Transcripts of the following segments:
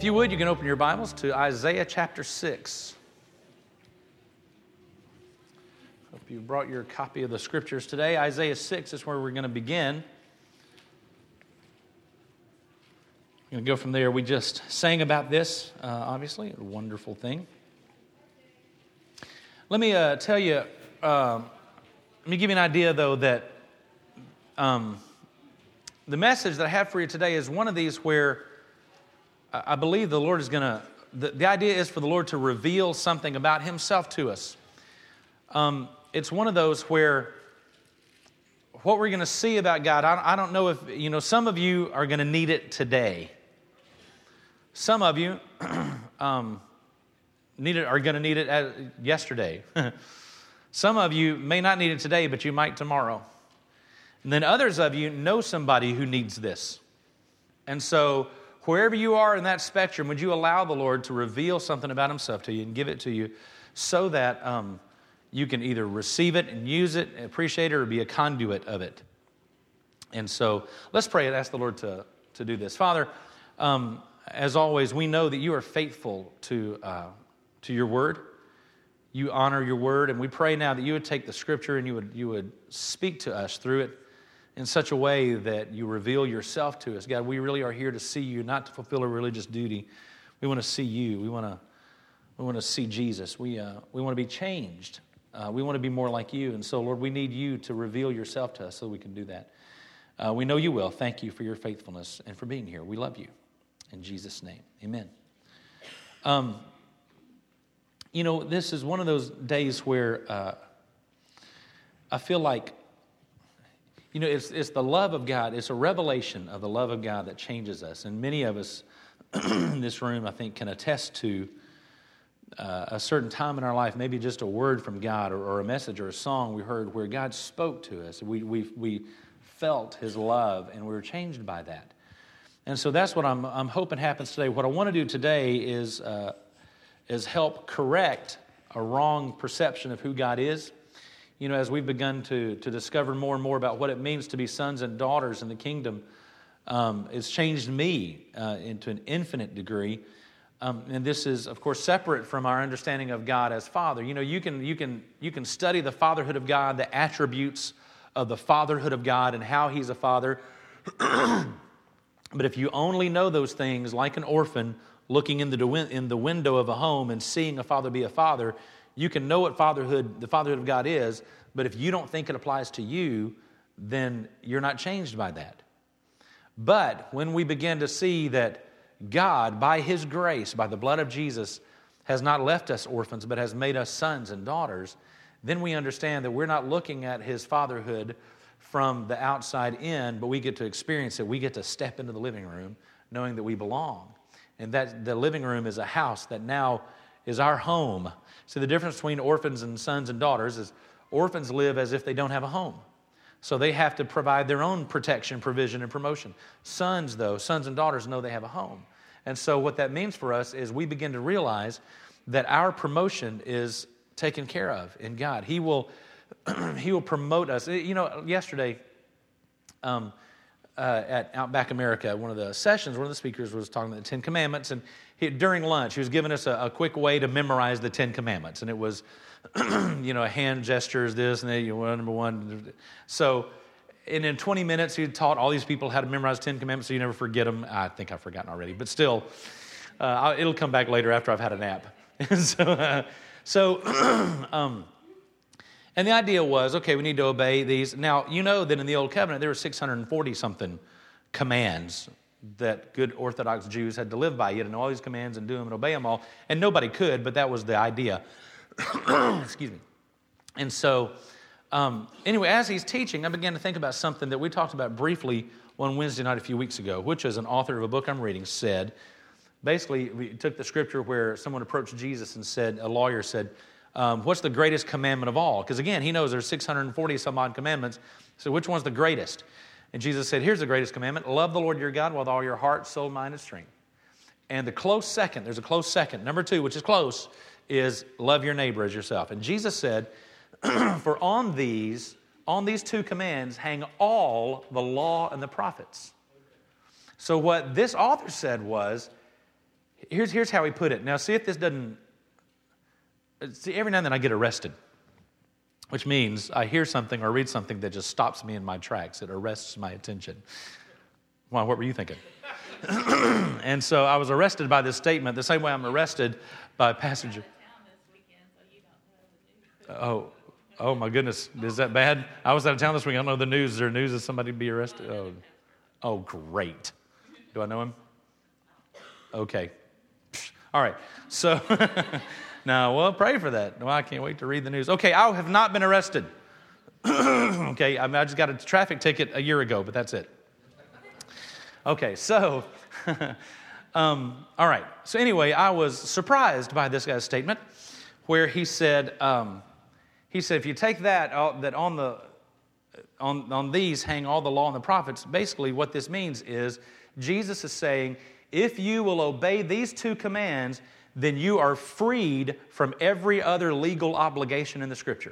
you would, you can open your Bibles to Isaiah chapter 6. Hope you brought your copy of the Scriptures today. Isaiah 6 is where we're going to begin. We're going to go from there. We just sang about this, obviously, a wonderful thing. Let me tell you, let me give you an idea, though, that the message that I have for you today is one of these where I believe the Lord is going to, the idea is for the Lord to reveal something about Himself to us. It's one of those where what we're going to see about God, I don't know if, some of you are going to need it today. Some of you are going to need it yesterday. Some of you may not need it today, but you might tomorrow. And then others of you know somebody who needs this. And so wherever you are in that spectrum, would you allow the Lord to reveal something about Himself to you and give it to you so that you can either receive it and use it, appreciate it, or be a conduit of it. And so let's pray and ask the Lord to do this. Father, as always, we know that You are faithful to Your Word. You honor Your Word, and we pray now that You would take the Scripture and You would speak to us through it in such a way that You reveal Yourself to us. God, we really are here to see You, not to fulfill a religious duty. We want to see You. We want to see Jesus. We want to be changed. We want to be more like You. And so, Lord, we need You to reveal Yourself to us so we can do that. We know You will. Thank You for Your faithfulness and for being here. We love You. In Jesus' name, amen. This is one of those days where I feel like, it's the love of God. It's a revelation of the love of God that changes us. And many of us in this room, I think, can attest to a certain time in our life, maybe just a word from God or a message or a song we heard where God spoke to us. We felt His love and we were changed by that. And so that's what I'm hoping happens today. What I want to do today is help correct a wrong perception of who God is. As we've begun to discover more and more about what it means to be sons and daughters in the kingdom, it's changed me into an infinite degree. And this is, of course, separate from our understanding of God as Father. You can study the fatherhood of God, the attributes of the fatherhood of God, and how He's a father. But if you only know those things, like an orphan looking in the window of a home and seeing a father be a father, you can know what the fatherhood of God is, but if you don't think it applies to you, then you're not changed by that. But when we begin to see that God, by His grace, by the blood of Jesus, has not left us orphans, but has made us sons and daughters, then we understand that we're not looking at His fatherhood from the outside in, but we get to experience it. We get to step into the living room knowing that we belong. And that the living room is a house that now is our home. So the difference between orphans and sons and daughters is orphans live as if they don't have a home. So they have to provide their own protection, provision, and promotion. Sons and daughters know they have a home. And so what that means for us is we begin to realize that our promotion is taken care of in God. He will promote us. Yesterday at Outback America, one of the sessions, one of the speakers was talking about the Ten Commandments, and during lunch, he was giving us a quick way to memorize the Ten Commandments, and it was, a hand gestures, this and that, number one. So, and in 20 minutes, he taught all these people how to memorize 10 Commandments so you never forget them. I think I've forgotten already, but still, it'll come back later after I've had a nap. And the idea was, okay, we need to obey these. Now, you know that in the Old Covenant, there were 640-something commands that good Orthodox Jews had to live by. You had to know all these commands and do them and obey them all. And nobody could, but that was the idea. Excuse me. And so, anyway, as he's teaching, I began to think about something that we talked about briefly one Wednesday night a few weeks ago, which is an author of a book I'm reading said, basically, we took the scripture where someone approached Jesus and said, a lawyer said, what's the greatest commandment of all? Because again, he knows there's 640 some odd commandments. So which one's the greatest? And Jesus said, here's the greatest commandment. Love the Lord your God with all your heart, soul, mind, and strength. And there's a close second. Number 2, which is close, is love your neighbor as yourself. And Jesus said, for on these 2 commands hang all the law and the prophets. So what this author said was, Here's how he put it. Now, see if this doesn't... See, every now and then I get arrested, which means I hear something or read something that just stops me in my tracks. It arrests my attention. Well, what were you thinking? And so I was arrested by this statement, the same way I'm arrested by a passenger. Oh my goodness. Is that bad? I was out of town this week. I don't know the news. Is there news of somebody be arrested? Oh, great. Do I know him? Okay. All right. So, now, well, pray for that. Well, I can't wait to read the news. Okay, I have not been arrested. Okay, I just got a traffic ticket a year ago, but that's it. Okay, so, all right. So anyway, I was surprised by this guy's statement where he said, if you take that on these hang all the law and the prophets, basically what this means is Jesus is saying, if you will obey these two commands, then you are freed from every other legal obligation in the Scripture.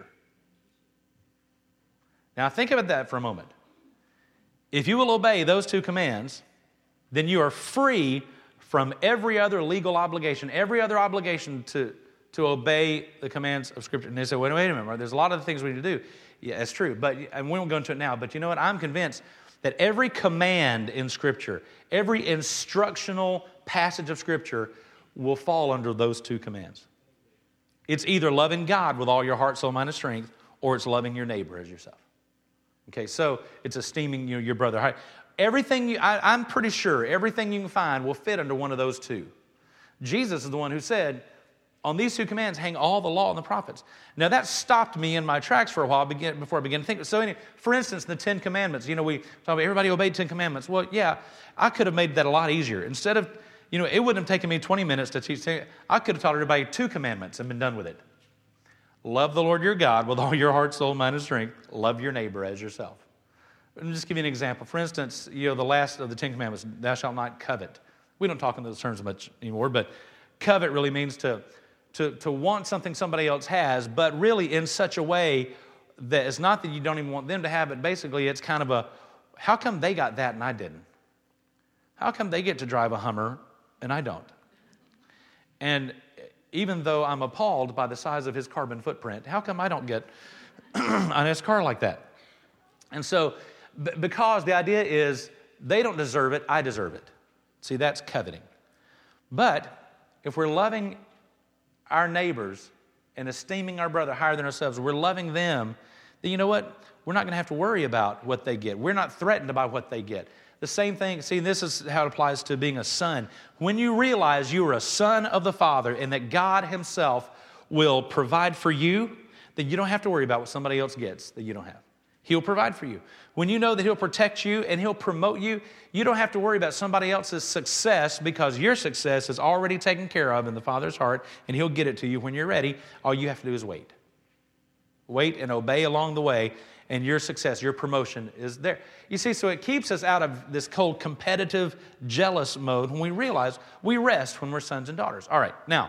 Now think about that for a moment. If you will obey those two commands, then you are free from every other legal obligation, every other obligation to obey the commands of Scripture. And they say, wait a minute, there's a lot of things we need to do. Yeah, that's true, and we won't go into it now, but you know what? I'm convinced that every command in Scripture, every instructional passage of Scripture will fall under those two commands. It's either loving God with all your heart, soul, mind, and strength, or it's loving your neighbor as yourself. Okay, so it's esteeming your brother. Everything, I'm pretty sure everything you can find will fit under one of those two. Jesus is the one who said, on these two commands hang all the law and the prophets. Now that stopped me in my tracks for a while before I began to think. So anyway, for instance, the Ten Commandments, we talk about everybody obeyed 10 commandments. Well, yeah, I could have made that a lot easier. Instead of, it wouldn't have taken me 20 minutes to teach. I could have taught everybody 2 commandments and been done with it. Love the Lord your God with all your heart, soul, mind, and strength. Love your neighbor as yourself. Let me just give you an example. For instance, the last of the 10 commandments, thou shalt not covet. We don't talk in those terms much anymore, but covet really means to want something somebody else has, but really in such a way that it's not that you don't even want them to have it. Basically, it's kind of how come they got that and I didn't? How come they get to drive a Hummer and I don't? And even though I'm appalled by the size of his carbon footprint, how come I don't get a nice car like that? And so, because the idea is they don't deserve it, I deserve it. See, that's coveting. But if we're loving our neighbors and esteeming our brother higher than ourselves, we're loving them, then you know what? We're not going to have to worry about what they get. We're not threatened by what they get. The same thing, see, this is how it applies to being a son. When you realize you are a son of the Father and that God Himself will provide for you, then you don't have to worry about what somebody else gets that you don't have. He'll provide for you. When you know that He'll protect you and He'll promote you, you don't have to worry about somebody else's success because your success is already taken care of in the Father's heart and He'll get it to you when you're ready. All you have to do is wait. Wait and obey along the way, and your success, your promotion is there. You see, so it keeps us out of this cold, competitive, jealous mode when we realize we rest when we're sons and daughters. All right, now,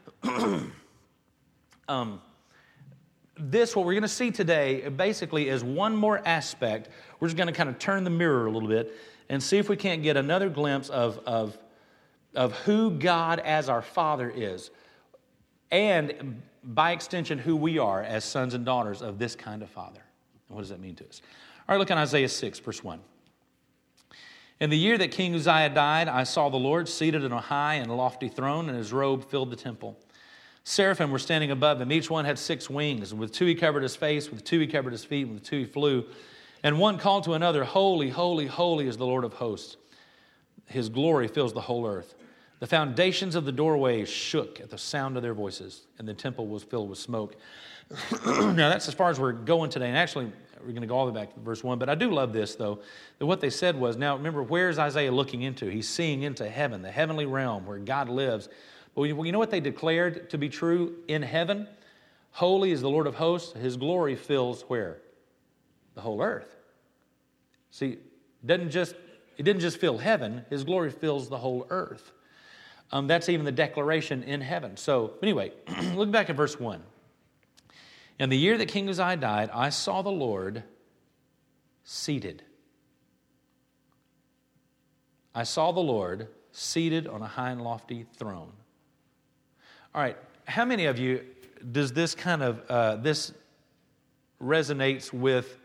what we're going to see today basically is one more aspect. We're just going to kind of turn the mirror a little bit and see if we can't get another glimpse of who God as our Father is, and by extension, who we are as sons and daughters of this kind of Father. What does that mean to us? All right, look at Isaiah 6, verse 1. In the year that King Uzziah died, I saw the Lord seated on a high and lofty throne, and His robe filled the temple. Seraphim were standing above Him. Each one had 6 wings. With 2 He covered His face, with 2 He covered His feet, and with 2 He flew. And one called to another, Holy, holy, holy is the Lord of hosts. His glory fills the whole earth. The foundations of the doorways shook at the sound of their voices, and the temple was filled with smoke. Now, that's as far as we're going today. And actually, we're going to go all the way back to verse 1. But I do love this, though, that what they said was, now, remember, where's Isaiah looking into? He's seeing into heaven, the heavenly realm where God lives. But you know what they declared to be true in heaven? Holy is the Lord of hosts. His glory fills where? The whole earth. See, it didn't just fill heaven. His glory fills the whole earth. That's even the declaration in heaven. So, anyway, look back at verse 1. In the year that King Uzziah died, I saw the Lord seated. I saw the Lord seated on a high and lofty throne. All right, how many of you does this kind of, this resonates with,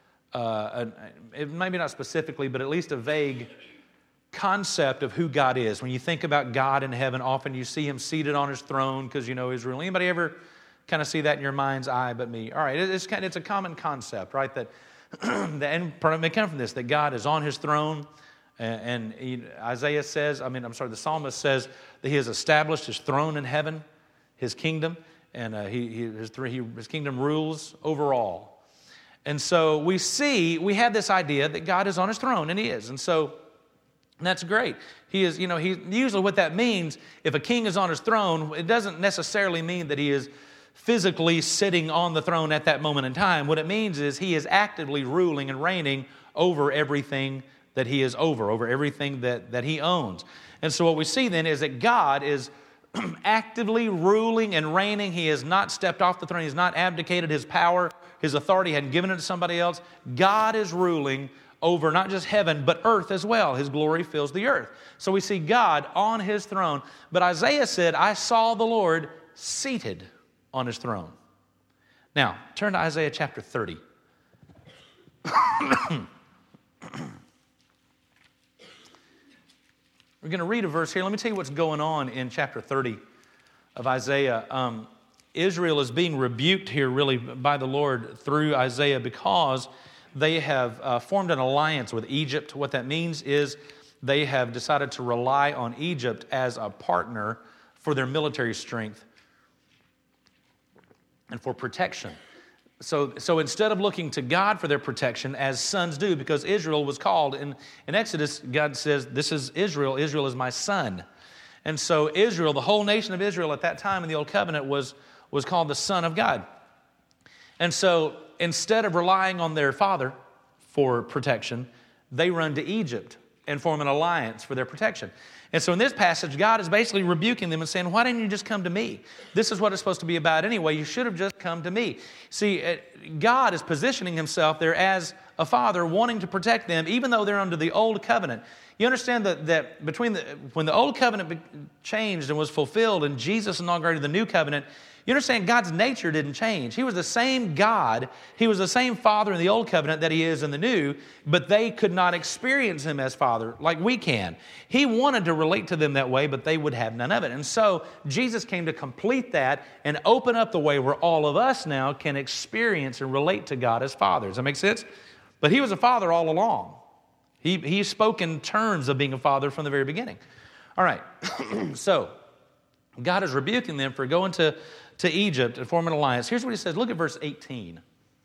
maybe not specifically, but at least a vague concept of who God is? When you think about God in heaven, often you see him seated on his throne because you know Israel. Anybody ever kind of see that in your mind's eye but me? All right, it's a common concept, right? That and part of it may come from this, that God is on his throne, and Isaiah says, the psalmist says that he has established his throne in heaven, his kingdom, and his kingdom rules over all. And so we have this idea that God is on his throne, and he is. And so that's great. He is, usually what that means, if a king is on his throne, it doesn't necessarily mean that he is physically sitting on the throne at that moment in time. What it means is he is actively ruling and reigning over everything that he is over everything that he owns. And so what we see then is that God is actively ruling and reigning. He has not stepped off the throne. He has not abdicated his power, his authority, hadn't given it to somebody else. God is ruling over not just heaven, but earth as well. His glory fills the earth. So we see God on his throne. But Isaiah said, I saw the Lord seated on his throne. Now, turn to Isaiah chapter 30. We're going to read a verse here. Let me tell you what's going on in chapter 30 of Isaiah. Israel is being rebuked here really by the Lord through Isaiah because they have formed an alliance with Egypt. What that means is they have decided to rely on Egypt as a partner for their military strength and for protection. So instead of looking to God for their protection, as sons do, because Israel was called, in Exodus, God says, this is Israel is my son. And so Israel, the whole nation of Israel at that time in the Old Covenant was called the son of God. And so instead of relying on their father for protection, they run to Egypt and form an alliance for their protection. And so in this passage, God is basically rebuking them and saying, why didn't you just come to me? This is what it's supposed to be about anyway. You should have just come to me. See, God is positioning himself there as a father wanting to protect them, even though they're under the old covenant. You understand that when the old covenant changed and was fulfilled and Jesus inaugurated the new covenant, you understand God's nature didn't change. He was the same God. He was the same Father in the old covenant that he is in the new, but they could not experience him as Father like we can. He wanted to relate to them that way, but they would have none of it. And so Jesus came to complete that and open up the way where all of us now can experience and relate to God as Father. Does that make sense? But he was a Father all along. He spoke in terms of being a Father from the very beginning. All right, so God is rebuking them for going to Egypt and forming an alliance. Here's what he says. Look at verse 18.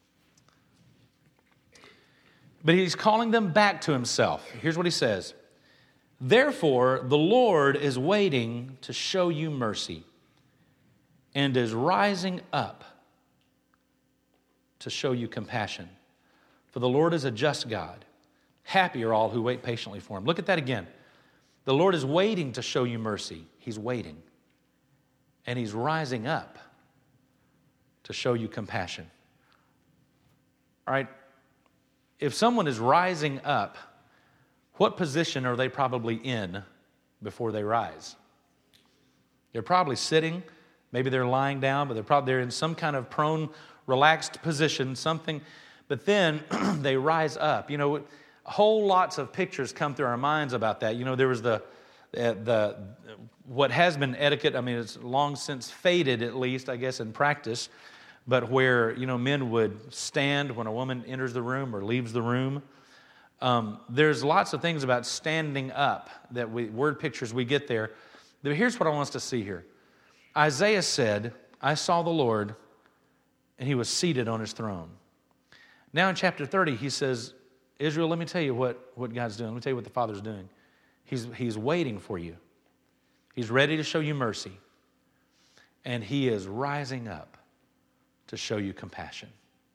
But he's calling them back to himself. Here's what he says. Therefore, the Lord is waiting to show you mercy and is rising up to show you compassion. For the Lord is a just God. Happy are all who wait patiently for him. Look at that again. The Lord is waiting to show you mercy. He's waiting. And he's rising up to show you compassion. All right, if someone is rising up, what position are they probably in before they rise? They're probably sitting, maybe they're lying down, but they're in some kind of prone, relaxed position, something, but then they rise up. You know, whole lots of pictures come through our minds about that. You know, there was the what has been etiquette, I mean, it's long since faded, at least, I guess, in practice, but where, you know, men would stand when a woman enters the room or leaves the room. There's lots of things about standing up, that word pictures we get there. But here's what I want us to see here. Isaiah said, I saw the Lord, and he was seated on his throne. Now in chapter 30, he says, Israel, let me tell you what God's doing. Let me tell you what the Father's doing. He's waiting for you. He's ready to show you mercy. And he is rising up to show you compassion.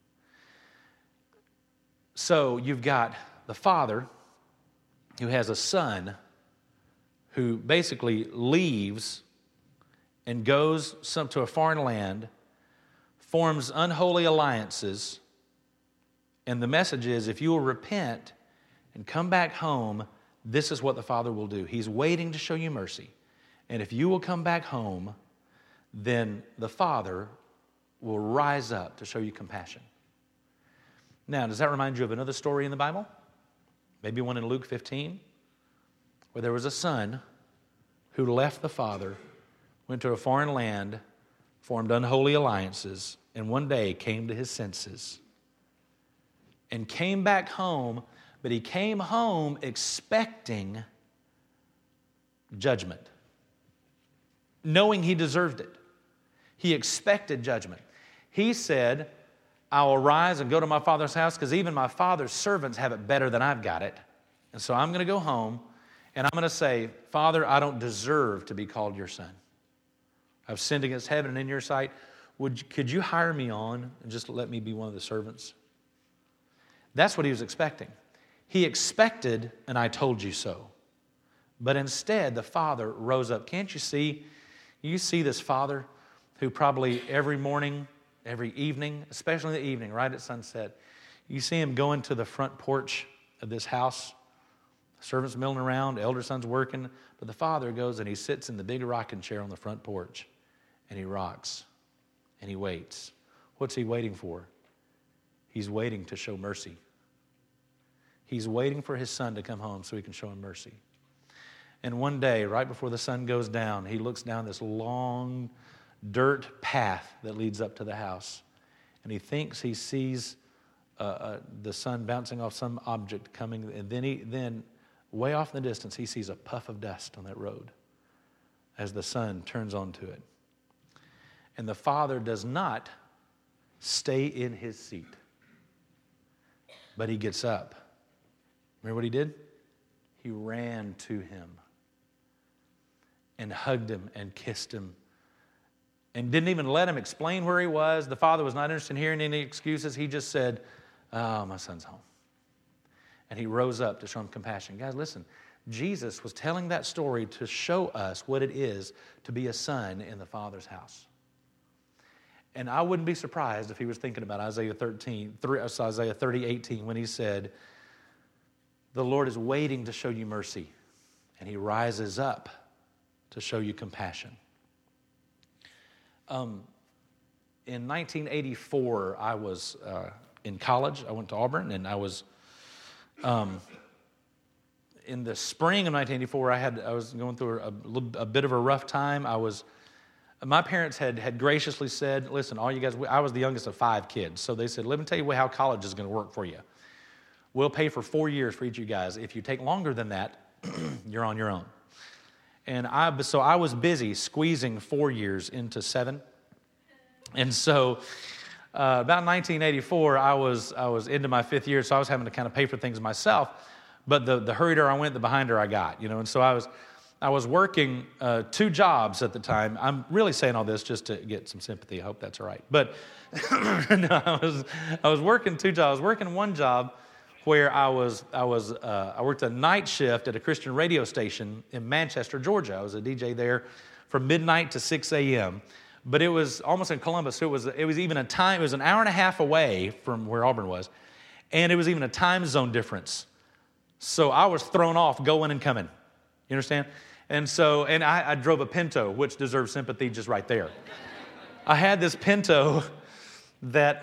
So you've got the Father who has a son who basically leaves and goes to a foreign land, forms unholy alliances, and the message is, if you will repent and come back home, this is what the Father will do. He's waiting to show you mercy. And if you will come back home, then the Father will rise up to show you compassion. Now, does that remind you of another story in the Bible? Maybe one in Luke 15, where there was a son who left the father, went to a foreign land, formed unholy alliances, and one day came to his senses and came back home, but he came home expecting judgment, knowing he deserved it. He expected judgment. He said, I will rise and go to my father's house because even my father's servants have it better than I've got it. And so I'm going to go home and I'm going to say, Father, I don't deserve to be called your son. I've sinned against heaven and in your sight. Could you hire me on and just let me be one of the servants? That's what he was expecting. He expected, and I told you so. But instead, the father rose up. Can't you see? You see this father who probably every morning, every evening, especially in the evening, right at sunset, you see him going to the front porch of this house. Servants milling around, elder son's working, but the father goes and he sits in the big rocking chair on the front porch and he rocks and he waits. What's he waiting for? He's waiting to show mercy. He's waiting for his son to come home so he can show him mercy. And one day, right before the sun goes down, he looks down this long dirt path that leads up to the house. And he thinks he sees the sun bouncing off some object coming. And then way off in the distance, he sees a puff of dust on that road as the sun turns onto it. And the father does not stay in his seat, but he gets up. Remember what he did? He ran to him and hugged him and kissed him and didn't even let him explain where he was. The father was not interested in hearing any excuses. He just said, oh, my son's home. And he rose up to show him compassion. Guys, listen, Jesus was telling that story to show us what it is to be a son in the Father's house. And I wouldn't be surprised if he was thinking about Isaiah 30:18 when he said, the Lord is waiting to show you mercy, and he rises up to show you compassion. In 1984, I was in college. I went to Auburn, and I was in the spring of 1984. I was going through a bit of a rough time. My parents had graciously said, "Listen, all you guys." I was the youngest of 5 kids, so they said, "Let me tell you how college is going to work for you. We'll pay for 4 years for each of you guys. If you take longer than that, you're on your own." And so I was busy squeezing 4 years into 7. And so about 1984, I was into my 5th year, so I was having to kind of pay for things myself. But the hurrieder I went, the behinder I got, And so I was working 2 jobs at the time. I'm really saying all this just to get some sympathy. I hope that's all right. But no, I was working 2 jobs. I was working one job where I worked a night shift at a Christian radio station in Manchester, Georgia. I was a DJ there from midnight to 6 a.m. But it was almost in Columbus, so it was even a time. It was an hour and a half away from where Auburn was, and it was even a time zone difference. So I was thrown off going and coming. You understand? And I drove a Pinto, which deserves sympathy just right there. I had this Pinto that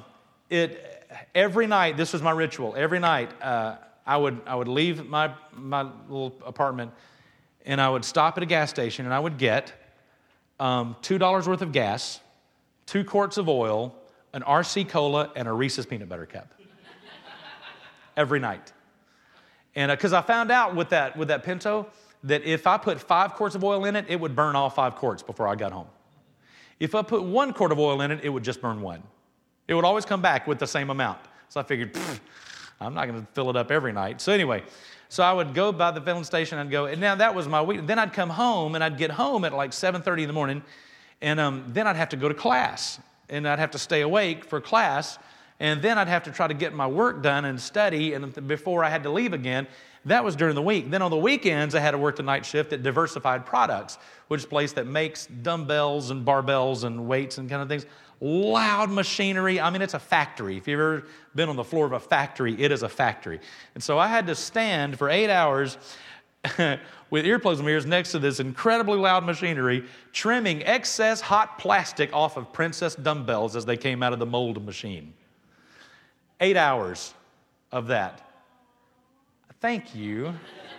every night, this was my ritual. Every night, I would leave my little apartment, and I would stop at a gas station, and I would get $2 worth of gas, 2 quarts of oil, an RC Cola, and a Reese's peanut butter cup. Every night. And because I found out with that Pinto that if I put 5 quarts of oil in it, it would burn all 5 quarts before I got home. If I put 1 quart of oil in it, it would just burn 1. It would always come back with the same amount. So I figured, I'm not going to fill it up every night. So anyway, so I would go by the filling station and go, and now that was my week. Then I'd come home, and I'd get home at like 7:30 in the morning, and then I'd have to go to class, and I'd have to stay awake for class, and then I'd have to try to get my work done and study, and before I had to leave again. That was during the week. Then on the weekends, I had to work the night shift at Diversified Products, which is a place that makes dumbbells and barbells and weights and kind of things. loud machinery. I mean, it's a factory. If you've ever been on the floor of a factory, it is a factory. And so I had to stand for 8 hours with earplugs and ears next to this incredibly loud machinery, trimming excess hot plastic off of Princess dumbbells as they came out of the mold machine. 8 hours of that. Thank you.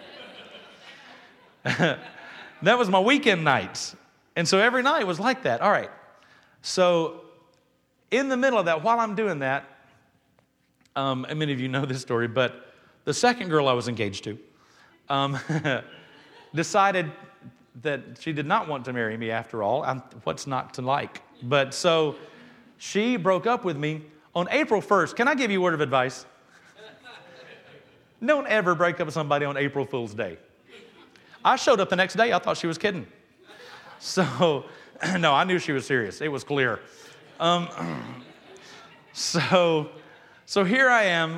That was my weekend nights. And so every night was like that. All right. So in the middle of that, while I'm doing that, and many of you know this story, but the second girl I was engaged to decided that she did not want to marry me after all. What's not to like? But so she broke up with me on April 1st. Can I give you a word of advice? Don't ever break up with somebody on April Fool's Day. I showed up the next day. I thought she was kidding. So, no, I knew she was serious. It was clear. So here I am,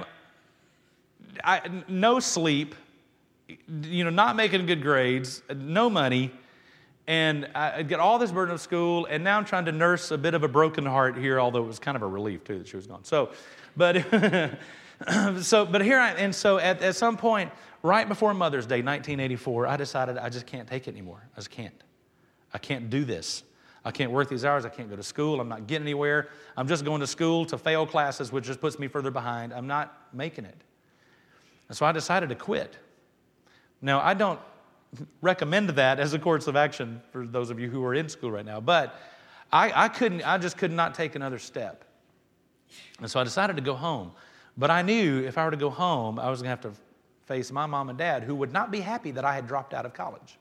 no sleep, not making good grades, no money, and I get all this burden of school, and now I'm trying to nurse a bit of a broken heart here, although it was kind of a relief, too, that she was gone. But here I am, and so at some point, right before Mother's Day, 1984, I decided I just can't take it anymore. I just can't. I can't do this. I can't work these hours. I can't go to school. I'm not getting anywhere. I'm just going to school to fail classes, which just puts me further behind. I'm not making it. And so I decided to quit. Now, I don't recommend that as a course of action for those of you who are in school right now, but I just could not take another step. And so I decided to go home. But I knew if I were to go home, I was going to have to face my mom and dad, who would not be happy that I had dropped out of college.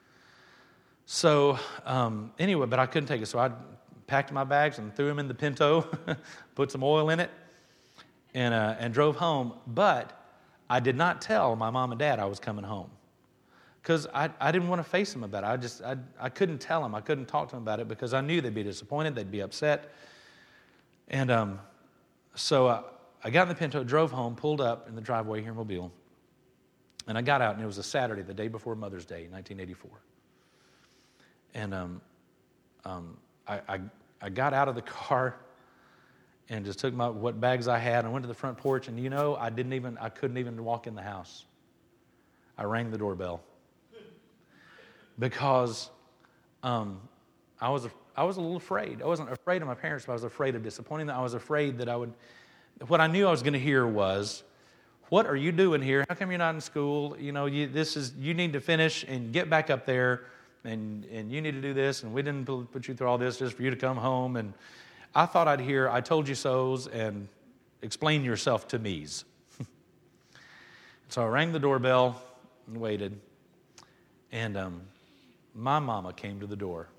So anyway, but I couldn't take it. So I packed my bags and threw them in the Pinto, put some oil in it, and drove home. But I did not tell my mom and dad I was coming home because I didn't want to face them about it. I couldn't tell them. I couldn't talk to them about it because I knew they'd be disappointed. They'd be upset. And so I got in the Pinto, drove home, pulled up in the driveway here in Mobile, and I got out, and it was a Saturday, the day before Mother's Day, 1984. And I got out of the car and just took what bags I had and went to the front porch. And I couldn't even walk in the house. I rang the doorbell because I was a little afraid. I wasn't afraid of my parents, but I was afraid of disappointing them. I was afraid that what I knew I was going to hear was, "What are you doing here? How come you're not in school? You need to finish and get back up there. And you need to do this, and we didn't put you through all this just for you to come home." And I thought I'd hear, "I told you so's," and "explain yourself to me's." So I rang the doorbell and waited. And my mama came to the door.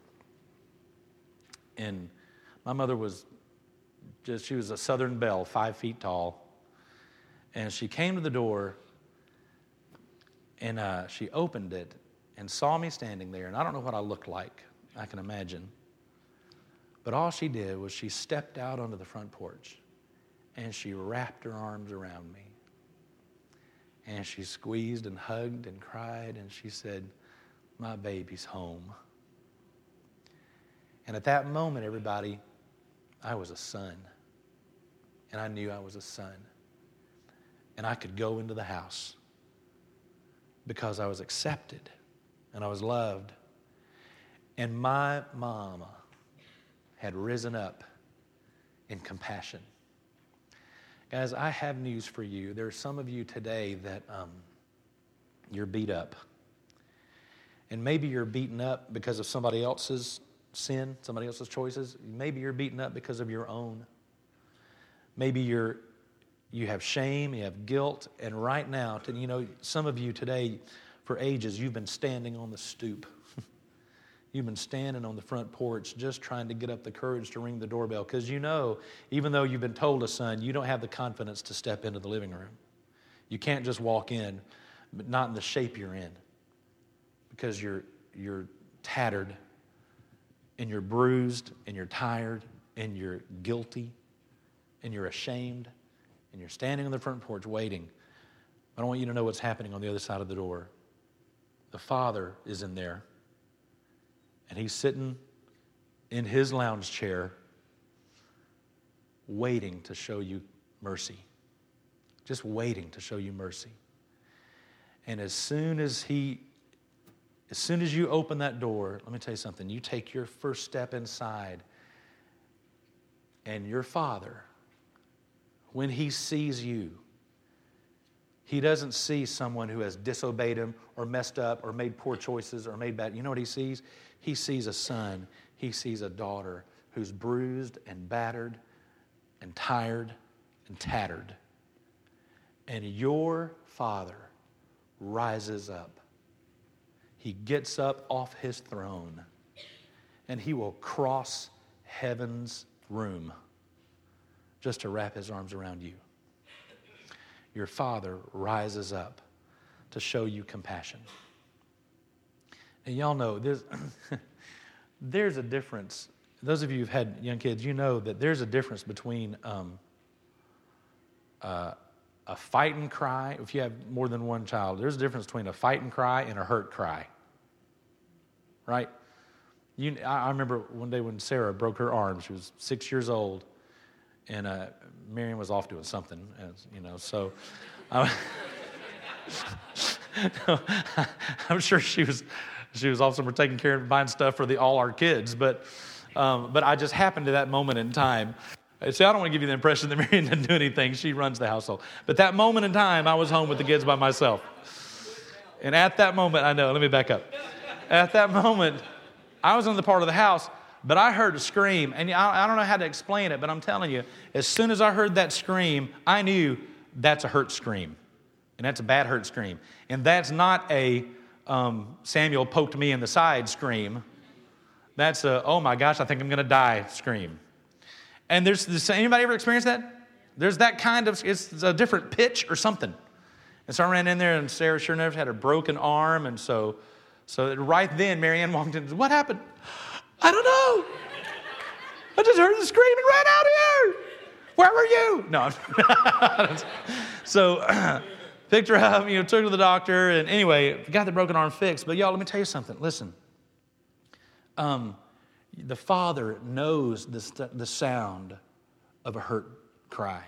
And my mother she was a Southern belle, 5 feet tall. And she came to the door, and she opened it, and saw me standing there, and I don't know what I looked like, I can imagine. But all she did was she stepped out onto the front porch, and she wrapped her arms around me. And she squeezed and hugged and cried, and she said, "My baby's home." And at that moment, everybody, I was a son. And I knew I was a son. And I could go into the house because I was accepted. And I was loved. And my mama had risen up in compassion. Guys, I have news for you. There are some of you today that you're beat up. And maybe you're beaten up because of somebody else's sin, somebody else's choices. Maybe you're beaten up because of your own. Maybe you have shame, you have guilt, and right now, some of you today, for ages, you've been standing on the stoop. You've been standing on the front porch just trying to get up the courage to ring the doorbell because even though you've been told a son, you don't have the confidence to step into the living room. You can't just walk in, but not in the shape you're in because you're tattered and you're bruised and you're tired and you're guilty and you're ashamed and you're standing on the front porch waiting. I don't want you to know what's happening on the other side of the door. The Father is in there, and He's sitting in His lounge chair, waiting to show you mercy. Just waiting to show you mercy. And as soon as you open that door, let me tell you something, you take your first step inside, and your Father, when He sees you, He doesn't see someone who has disobeyed Him or messed up or made poor choices or made bad. You know what He sees? He sees a son. He sees a daughter who's bruised and battered and tired and tattered. And your Father rises up. He gets up off His throne, and He will cross heaven's room just to wrap His arms around you. Your Father rises up to show you compassion. And y'all know there's a difference. Those of you who've had young kids, you know that there's a difference between a fight and cry. If you have more than one child, there's a difference between a fight and cry and a hurt cry. Right? I remember one day when Sarah broke her arm. She was 6 years old, and Miriam was off doing something, so I'm sure she was off somewhere taking care of buying stuff for all our kids, but I just happened to that moment in time. See, I don't want to give you the impression that Miriam didn't do anything. She runs the household. But that moment in time, I was home with the kids by myself. And at that moment, let me back up. At that moment, I was in the part of the house, but I heard a scream. And I don't know how to explain it, but I'm telling you, as soon as I heard that scream, I knew that's a hurt scream. And that's a bad hurt scream. And that's not a Samuel poked me in the side scream. That's a, oh my gosh, I think I'm going to die scream. And there's anybody ever experienced that? There's that kind of, it's a different pitch or something. And so I ran in there, and Sarah sure enough had a broken arm. And so right then, Marianne walked in and said, what happened? I don't know. I just heard the scream and ran out here. Where were you? No. So picked her up, took her to the doctor. And anyway, got the broken arm fixed. But y'all, let me tell you something. Listen. The Father knows the sound of a hurt cry.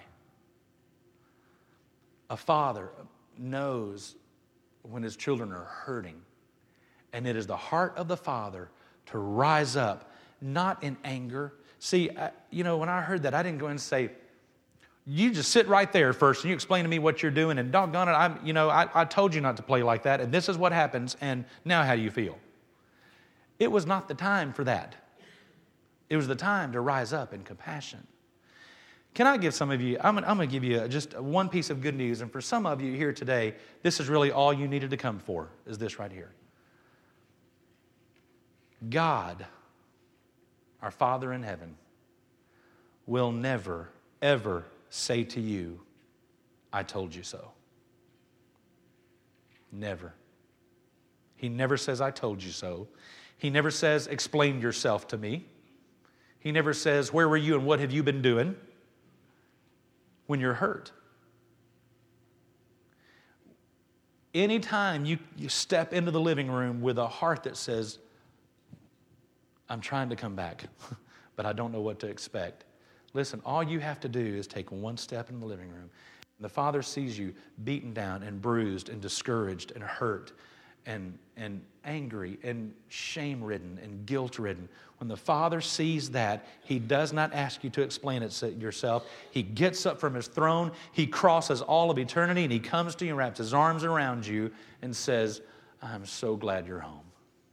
A father knows when his children are hurting. And it is the heart of the Father to rise up, not in anger. See, when I heard that, I didn't go in and say, you just sit right there first and you explain to me what you're doing, and doggone it, I told you not to play like that, and this is what happens, and now how do you feel? It was not the time for that. It was the time to rise up in compassion. Can I give some of you, I'm going to give you just one piece of good news, and for some of you here today, this is really all you needed to come for, is this right here. God, our Father in heaven, will never, ever say to you, I told you so. Never. He never says, I told you so. He never says, explain yourself to me. He never says, where were you and what have you been doing when you're hurt? Anytime you step into the living room with a heart that says, I'm trying to come back, but I don't know what to expect. Listen, all you have to do is take one step in the living room. The Father sees you beaten down and bruised and discouraged and hurt and angry and shame-ridden and guilt-ridden. When the Father sees that, He does not ask you to explain it yourself. He gets up from His throne, He crosses all of eternity, and He comes to you and wraps His arms around you and says, I'm so glad you're home.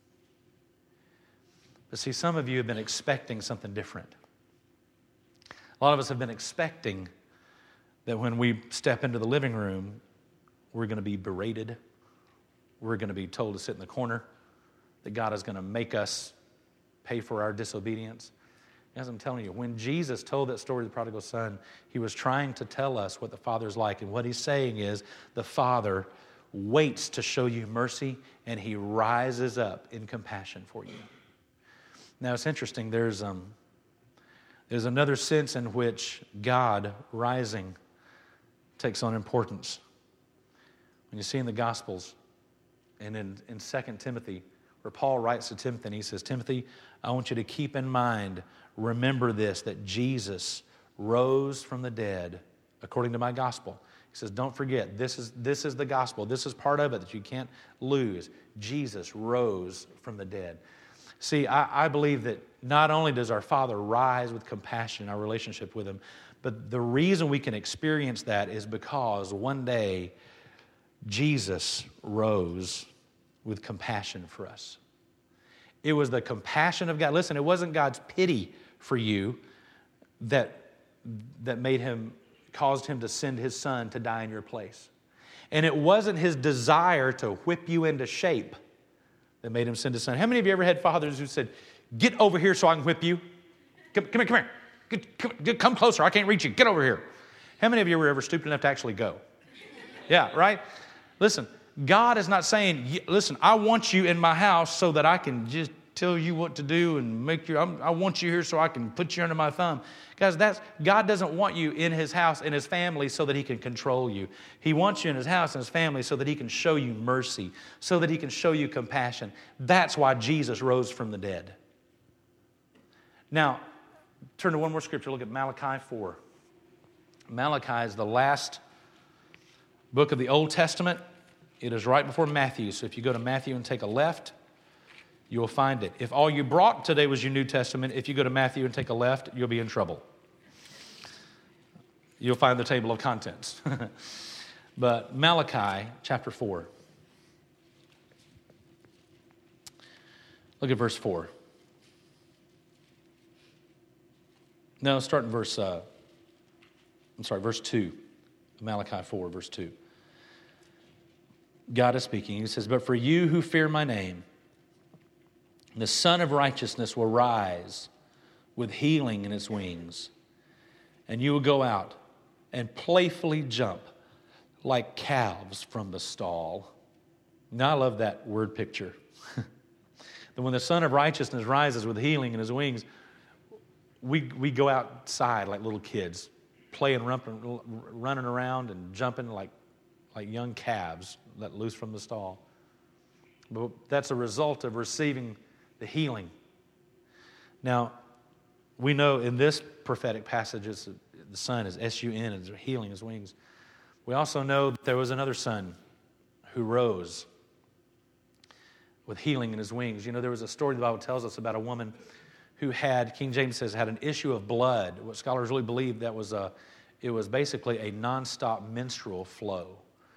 But see, some of you have been expecting something different. A lot of us have been expecting that when we step into the living room, we're going to be berated. We're going to be told to sit in the corner, that God is going to make us pay for our disobedience. As I'm telling you, when Jesus told that story of the prodigal son, He was trying to tell us what the Father's like. And what He's saying is the Father waits to show you mercy, and He rises up in compassion for you. Now, it's interesting. There's another sense in which God rising takes on importance. When you see in the Gospels and in 2 Timothy, where Paul writes to Timothy, and he says, Timothy, I want you to keep in mind, remember this, that Jesus rose from the dead according to my gospel. He says, don't forget, this is the gospel. This is part of it that you can't lose. Jesus rose from the dead. See, I believe that not only does our Father rise with compassion in our relationship with Him, but the reason we can experience that is because one day Jesus rose with compassion for us. It was the compassion of God. Listen, it wasn't God's pity for you that caused Him to send His Son to die in your place. And it wasn't His desire to whip you into shape that made Him send His Son. How many of you ever had fathers who said, get over here so I can whip you? Come here. Come closer. I can't reach you. Get over here. How many of you were ever stupid enough to actually go? Yeah, right? Listen, God is not saying, listen, I want you in my house so that I can just tell you what to do and make you, I want you here so I can put you under my thumb. Guys, God doesn't want you in His house, in His family, so that He can control you. He wants you in His house and His family so that He can show you mercy, so that He can show you compassion. That's why Jesus rose from the dead. Now, turn to one more scripture. Look at Malachi 4. Malachi is the last book of the Old Testament. It is right before Matthew. So if you go to Matthew and take a left, you will find it. If all you brought today was your New Testament, if you go to Matthew and take a left, you'll be in trouble. You'll find the table of contents. But Malachi chapter 4. Look at verse 4. No, start in verse 2. Malachi 4, verse 2. God is speaking. He says, but for you who fear my name, the Son of Righteousness will rise with healing in its wings, and you will go out and playfully jump like calves from the stall. Now I love that word picture. That when the Son of Righteousness rises with healing in His wings, we go outside like little kids, playing, running around and jumping like young calves let loose from the stall. But that's a result of receiving the healing. Now, we know in this prophetic passage, the Son is S-U-N, and healing His wings. We also know that there was another Son who rose with healing in His wings. You know, there was a story the Bible tells us about a woman who had, King James says, had an issue of blood. What scholars really believe it was basically a nonstop menstrual flow,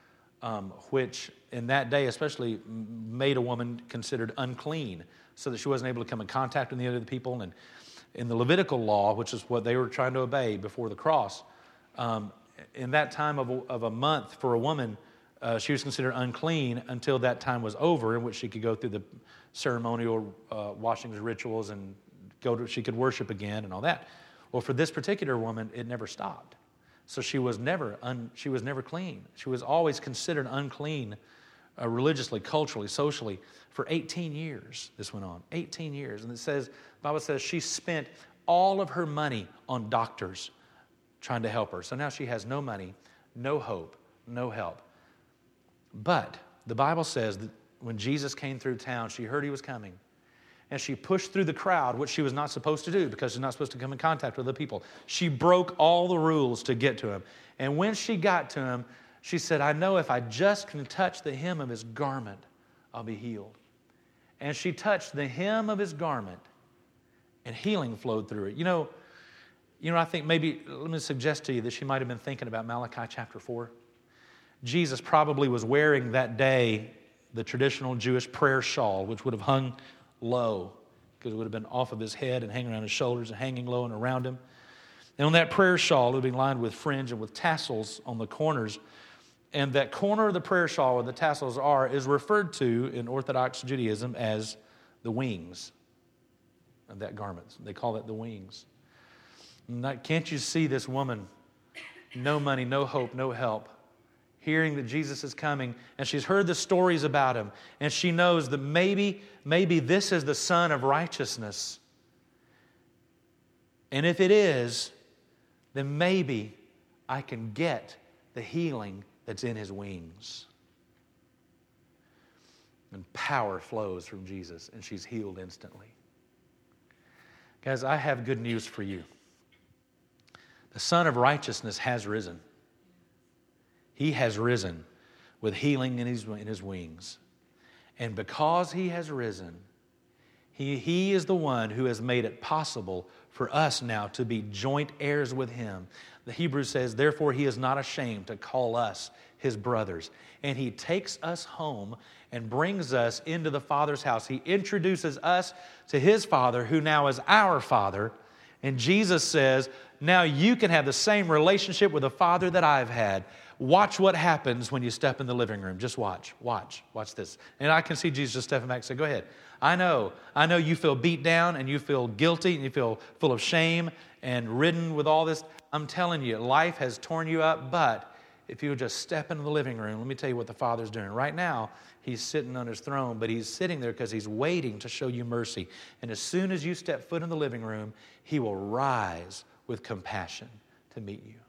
which in that day especially made a woman considered unclean, so that she wasn't able to come in contact with the other people. And in the Levitical law, which is what they were trying to obey before the cross, in that time of a month for a woman, she was considered unclean until that time was over, in which she could go through the ceremonial washings rituals and she could worship again and all that. Well, for this particular woman, it never stopped. So she was never clean. She was always considered unclean religiously, culturally, socially. For 18 years, this went on. 18 years. And the Bible says she spent all of her money on doctors trying to help her. So now she has no money, no hope, no help. But the Bible says that when Jesus came through town, she heard He was coming. And she pushed through the crowd, which she was not supposed to do because she's not supposed to come in contact with the people. She broke all the rules to get to Him. And when she got to Him, she said, I know if I just can touch the hem of His garment, I'll be healed. And she touched the hem of His garment, and healing flowed through it. You know, I think maybe, let me suggest to you that she might have been thinking about Malachi chapter 4. Jesus probably was wearing that day the traditional Jewish prayer shawl, which would have hung low, because it would have been off of His head and hanging around His shoulders and hanging low and around Him. And on that prayer shawl, it would be lined with fringe and with tassels on the corners. And that corner of the prayer shawl where the tassels is referred to in Orthodox Judaism as the wings of that garment. They call it the wings. Can't you see this woman, no money, no hope, no help, hearing that Jesus is coming, and she's heard the stories about Him, and she knows that maybe this is the Son of Righteousness. And if it is, then maybe I can get the healing that's in His wings. And power flows from Jesus, and she's healed instantly. Guys, I have good news for you. The Son of Righteousness has risen. He has risen with healing in his wings. And because he has risen, he is the one who has made it possible for us now to be joint heirs with him. The Hebrew says, therefore he is not ashamed to call us his brothers. And he takes us home and brings us into the Father's house. He introduces us to his Father, who now is our Father. And Jesus says, now you can have the same relationship with the Father that I've had. Watch what happens when you step in the living room. Just watch this. And I can see Jesus just stepping back and say, go ahead. I know you feel beat down and you feel guilty and you feel full of shame and ridden with all this. I'm telling you, life has torn you up, but if you'll just step into the living room, let me tell you what the Father's doing. Right now, he's sitting on his throne, but he's sitting there because he's waiting to show you mercy. And as soon as you step foot in the living room, he will rise with compassion to meet you.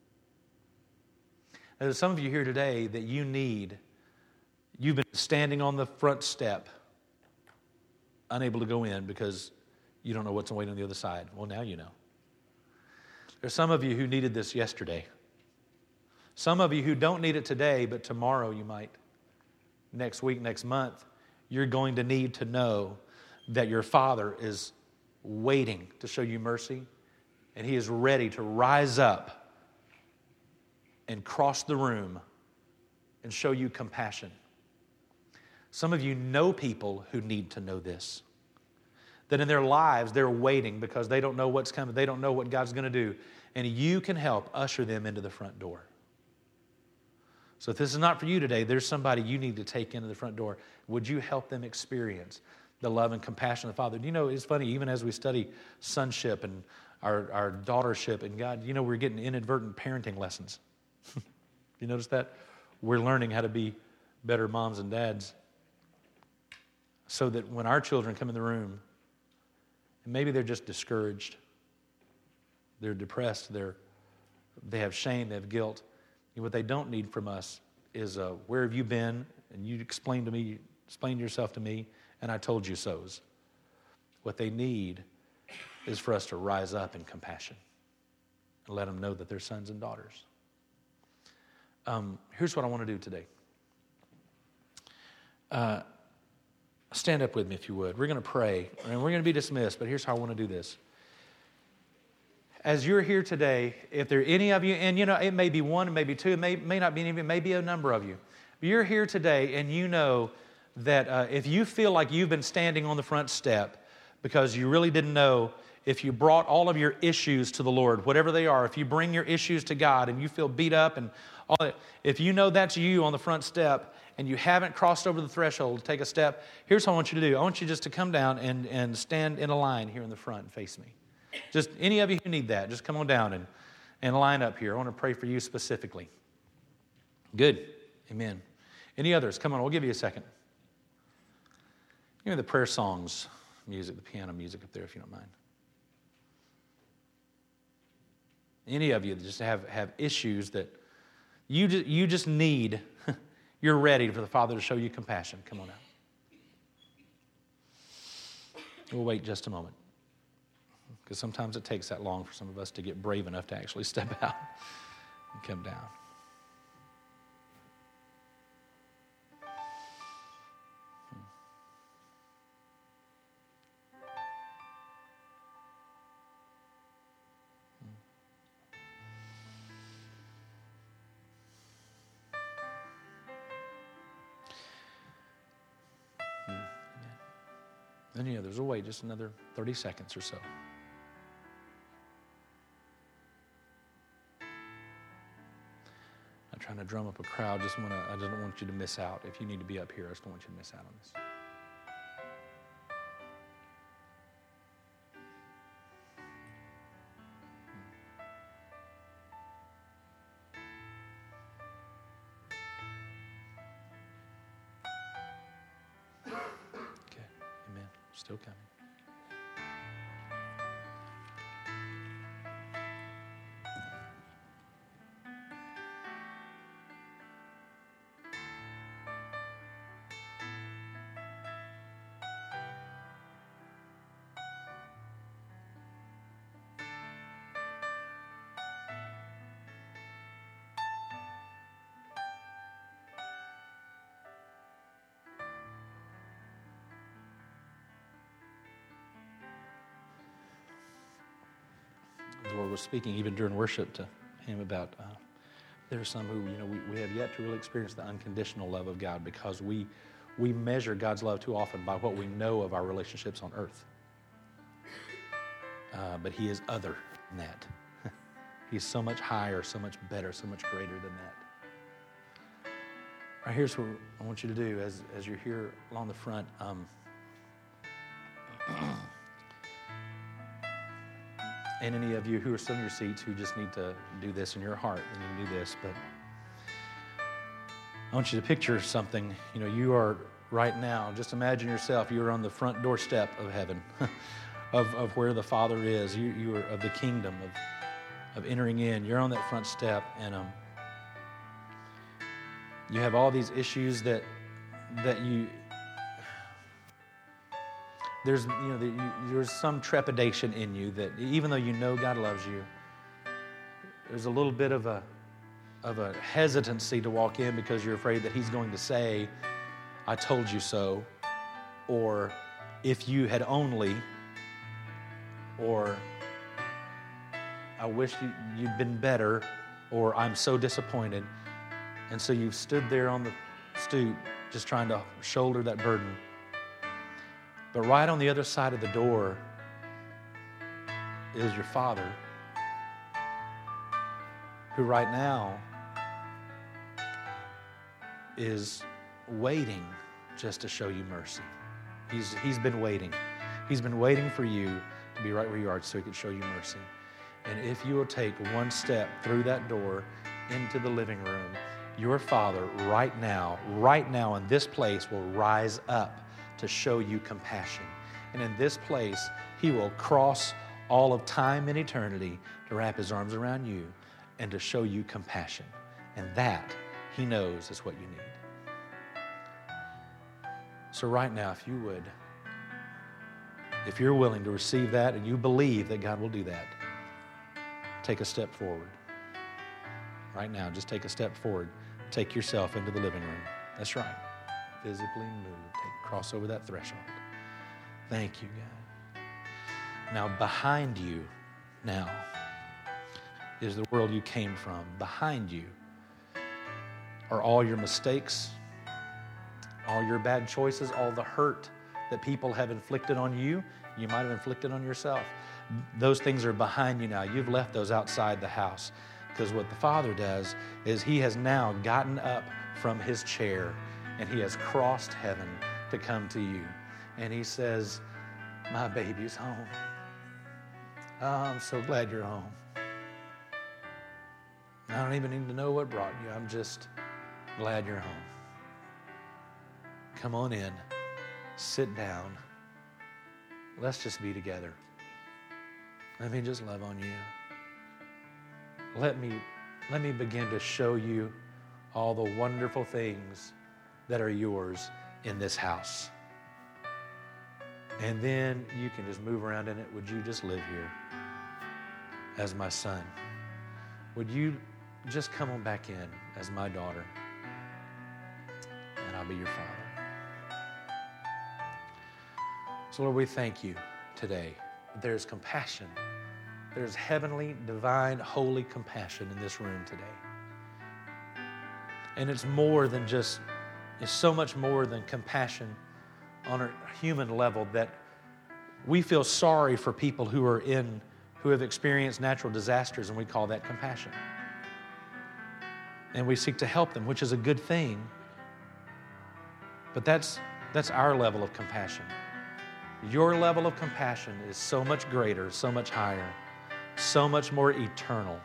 Now, there's some of you here today that you've been standing on the front step, unable to go in because you don't know what's waiting on the other side. Well, now you know. There's some of you who needed this yesterday. Some of you who don't need it today, but tomorrow you might. Next week, next month, you're going to need to know that your Father is waiting to show you mercy, and he is ready to rise up and cross the room and show you compassion. Some of you know people who need to know this. That in their lives, they're waiting because they don't know what's coming. They don't know what God's going to do. And you can help usher them into the front door. So if this is not for you today, there's somebody you need to take into the front door. Would you help them experience the love and compassion of the Father? You know, it's funny, even as we study sonship and our daughtership and God, you know, we're getting inadvertent parenting lessons. You notice that? We're learning how to be better moms and dads so that when our children come in the room, and maybe they're just discouraged, they're depressed, they have shame, they have guilt. And what they don't need from us is where have you been? And you explain yourself to me, and I told you so's. What they need is for us to rise up in compassion and let them know that they're sons and daughters. Here's what I want to do today. Stand up with me if you would. We're going to pray, and we're going to be dismissed, but here's how I want to do this. As you're here today, if there are any of you, and you know, it may be one, it may be two, it may not be any of you, it may be a number of you. But you're here today, and you know that if you feel like you've been standing on the front step because you really didn't know if you brought all of your issues to the Lord, whatever they are, if you bring your issues to God and you feel beat up and all that, if you know that's you on the front step and you haven't crossed over the threshold to take a step, here's what I want you to do. I want you just to come down and stand in a line here in the front and face me. Just any of you who need that, just come on down and line up here. I want to pray for you specifically. Good. Amen. Any others? Come on, we'll give you a second. Give me the prayer songs music, the piano music up there if you don't mind. Any of you that just have issues that you just need, you're ready for the Father to show you compassion. Come on out. We'll wait just a moment. Because sometimes it takes that long for some of us to get brave enough to actually step out and come down. Any others? We'll wait just another 30 seconds or so. I'm trying to drum up a crowd. I just don't want you to miss out. If you need to be up here, I just don't want you to miss out on this. Okay, amen. Still coming. Lord was speaking even during worship to him about there are some who, we have yet to really experience the unconditional love of God because we measure God's love too often by what we know of our relationships on earth. But he is other than that. He's so much higher, so much better, so much greater than that. All right, here's what I want you to do as you're here along the front. And any of you who are still in your seats who just need to do this in your heart, then you can do this. But I want you to picture something. You are right now, just imagine yourself, you're on the front doorstep of heaven, of where the Father is. You are of the kingdom, of entering in. You're on that front step, and you have all these issues that you... There's some trepidation in you that even though you know God loves you, there's a little bit of a hesitancy to walk in because you're afraid that he's going to say, I told you so, or if you had only, or I wish you'd been better, or I'm so disappointed. And so you've stood there on the stoop just trying to shoulder that burden. But right on the other side of the door is your Father, who right now is waiting just to show you mercy. He's been waiting. He's been waiting for you to be right where you are so he could show you mercy. And if you will take one step through that door into the living room, your Father right now in this place will rise up to show you compassion. And in this place, he will cross all of time and eternity to wrap his arms around you and to show you compassion. And that, he knows, is what you need. So right now, if you would, if you're willing to receive that and you believe that God will do that, take a step forward. Right now, just take a step forward. Take yourself into the living room. That's right. Physically move. Cross over that threshold. Thank you, God. Now, behind you now is the world you came from. Behind you are all your mistakes, all your bad choices, all the hurt that people have inflicted on you. You might have inflicted on yourself. Those things are behind you now. You've left those outside the house. Because what the Father does is he has now gotten up from his chair and he has crossed heaven to come to you. And he says, my baby's home. Oh, I'm so glad you're home. I don't even need to know what brought you. I'm just glad you're home. Come on in. Sit down. Let's just be together. Let me just love on you. Let me begin to show you all the wonderful things that are yours in this house. And then you can just move around in it. Would you just live here as my son? Would you just come on back in as my daughter? And I'll be your father. So Lord, we thank you today. There's compassion. There's heavenly, divine, holy compassion in this room today. And it's so much more than compassion on a human level, that we feel sorry for people who have experienced natural disasters, and we call that compassion. And we seek to help them, which is a good thing. But that's our level of compassion. Your level of compassion is so much greater, so much higher, so much more eternal.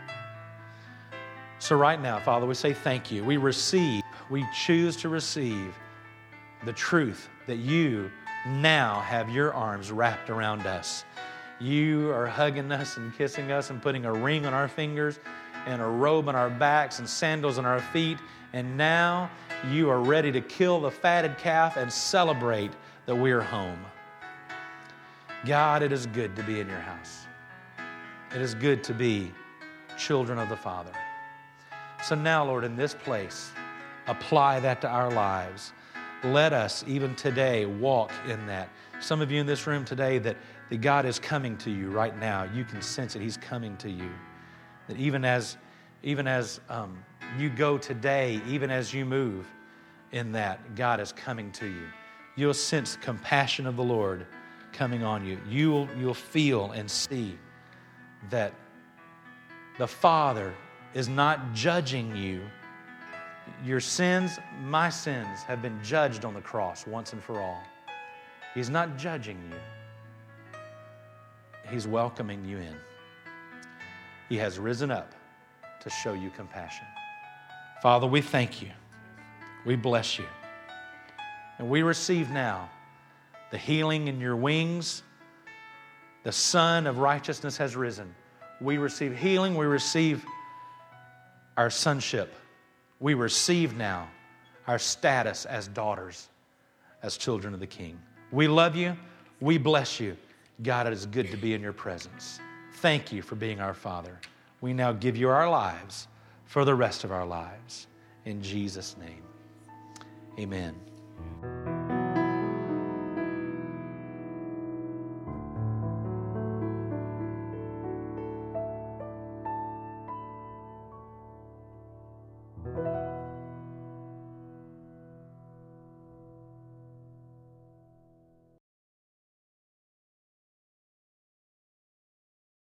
So right now, Father, we say thank you. We choose to receive the truth that you now have your arms wrapped around us. You are hugging us and kissing us and putting a ring on our fingers and a robe on our backs and sandals on our feet. And now you are ready to kill the fatted calf and celebrate that we are home. God, it is good to be in your house. It is good to be children of the Father. So now, Lord, in this place, apply that to our lives. let us, even today, walk in that. Some of you in this room today, that God is coming to you right now. You can sense it. He's coming to you. That even as you go today, even as you move in that, God is coming to you. You'll sense the compassion of the Lord coming on you. You'll feel and see that the Father is not judging you. Your sins, my sins, have been judged on the cross once and for all. He's not judging you. He's welcoming you in. He has risen up to show you compassion. Father, we thank you. We bless you. And we receive now the healing in your wings. The Son of righteousness has risen. We receive healing. We receive our sonship. We receive now our status as daughters, as children of the King. We love you. We bless you. God, it is good to be in your presence. Thank you for being our Father. We now give you our lives for the rest of our lives. In Jesus' name, amen.